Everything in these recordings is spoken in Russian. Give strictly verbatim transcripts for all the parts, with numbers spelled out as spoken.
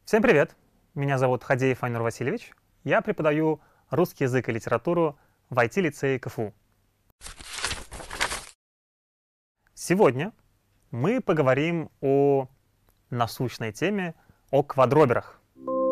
Всем привет! Меня зовут Хадеев Айнур Васильевич. Я преподаю русский язык и литературу в ай ти-лицее КФУ. Сегодня мы поговорим о насущной теме, о квадроберах.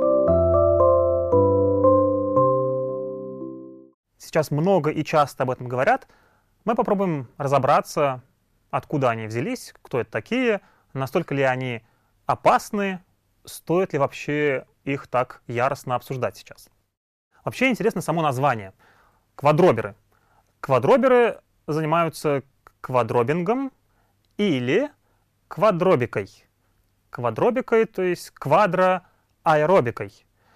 Сейчас много и часто об этом говорят. Мы попробуем разобраться, откуда они взялись, кто это такие, настолько ли они опасны, стоит ли вообще их так яростно обсуждать сейчас. Вообще интересно само название. Квадроберы. Квадроберы занимаются квадробингом или квадробикой. Квадробикой, то есть квадроаэробикой.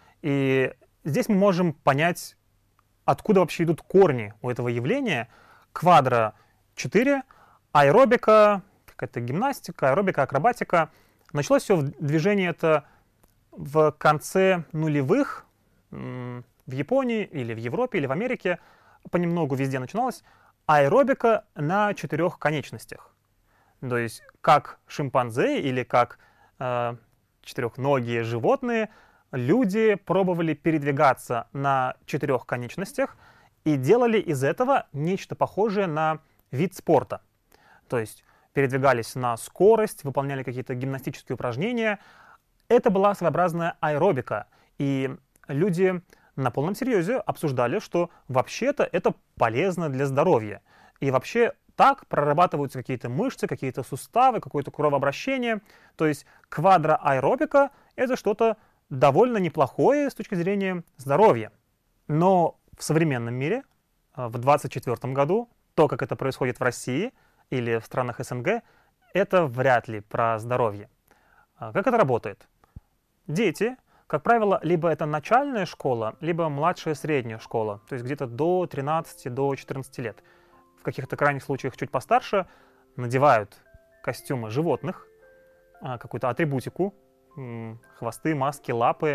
И здесь мы можем понять, откуда вообще идут корни у этого явления. Квадро — четыре, аэробика, какая-то гимнастика, аэробика, акробатика. Началось все движение это в конце нулевых в Японии или в Европе или в Америке. Понемногу везде начиналось. Аэробика на четырех конечностях. То есть как шимпанзе или как э, четырехногие животные, люди пробовали передвигаться на четырех конечностях и делали из этого нечто похожее на вид спорта. То есть передвигались на скорость, выполняли какие-то гимнастические упражнения. Это была своеобразная аэробика. И люди на полном серьезе обсуждали, что вообще-то это полезно для здоровья. И вообще так прорабатываются какие-то мышцы, какие-то суставы, какое-то кровообращение. То есть квадроаэробика — это что-то довольно неплохое с точки зрения здоровья. Но в современном мире, в двадцать четвёртом году, то, как это происходит в России или в странах СНГ, это вряд ли про здоровье. Как это работает? Дети, как правило, либо это начальная школа, либо младшая средняя школа, то есть где-то до тринадцати, до четырнадцати лет. В каких-то крайних случаях чуть постарше надевают костюмы животных, какую-то атрибутику, хвосты, маски, лапы,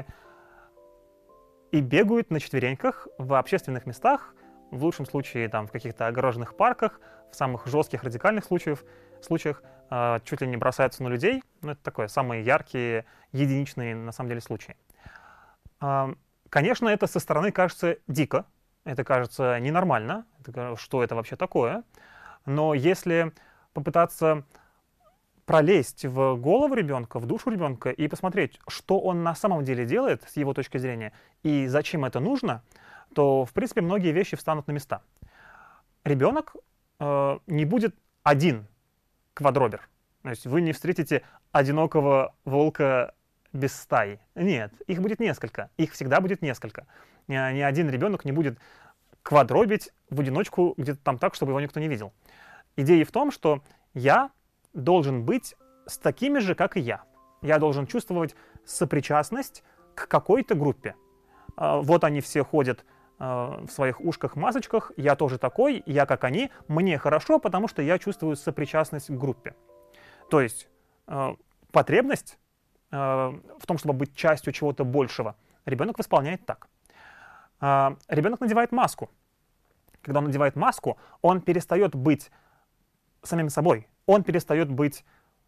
и бегают на четвереньках в общественных местах, в лучшем случае там, в каких-то огороженных парках, в самых жестких радикальных случаях, случаях э, чуть ли не бросаются на людей. Ну, это такое, самые яркие, единичные на самом деле случаи. Э, конечно, это со стороны кажется дико, это кажется ненормально, это, что это вообще такое. Но если попытаться пролезть в голову ребенка, в душу ребенка и посмотреть, что он на самом деле делает с его точки зрения и зачем это нужно, то, в принципе, многие вещи встанут на места. Ребенок э, не будет один квадробер. То есть вы не встретите одинокого волка без стаи. Нет, их будет несколько. Их всегда будет несколько. Ни, ни один ребенок не будет квадробить в одиночку где-то там так, чтобы его никто не видел. Идея в том, что я должен быть с такими же, как и я. Я должен чувствовать сопричастность к какой-то группе. Э, вот они все ходят в своих ушках-масочках, я тоже такой, я как они, мне хорошо, потому что я чувствую сопричастность к группе. То есть э, потребность э, в том, чтобы быть частью чего-то большего, ребенок восполняет так. Э, ребенок надевает маску. Когда он надевает маску, он перестает быть самим собой. Он перестает быть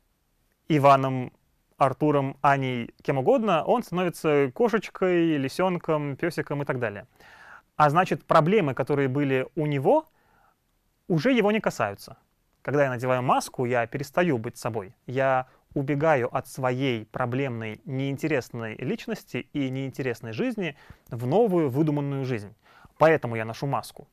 Иваном, Артуром, Аней, кем угодно. Он становится кошечкой, лисенком, песиком и так далее. А значит, проблемы, которые были у него, уже его не касаются. Когда я надеваю маску, я перестаю быть собой. Я убегаю от своей проблемной, неинтересной личности и неинтересной жизни в новую выдуманную жизнь. Поэтому я ношу маску.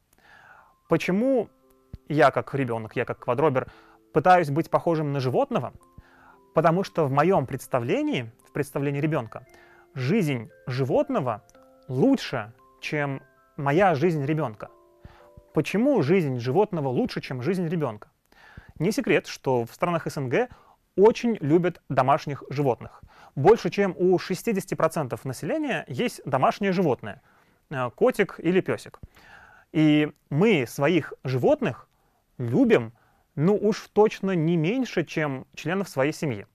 Почему я, как ребенок, я, как квадробер, пытаюсь быть похожим на животного? Потому что в моем представлении, в представлении ребенка, жизнь животного лучше, чем моя жизнь ребенка. Почему жизнь животного лучше, чем жизнь ребенка? Не секрет, что в странах СНГ очень любят домашних животных. Больше, чем у шестидесяти процентов населения есть домашнее животное, котик или песик. И мы своих животных любим, ну уж точно не меньше, чем членов своей семьи.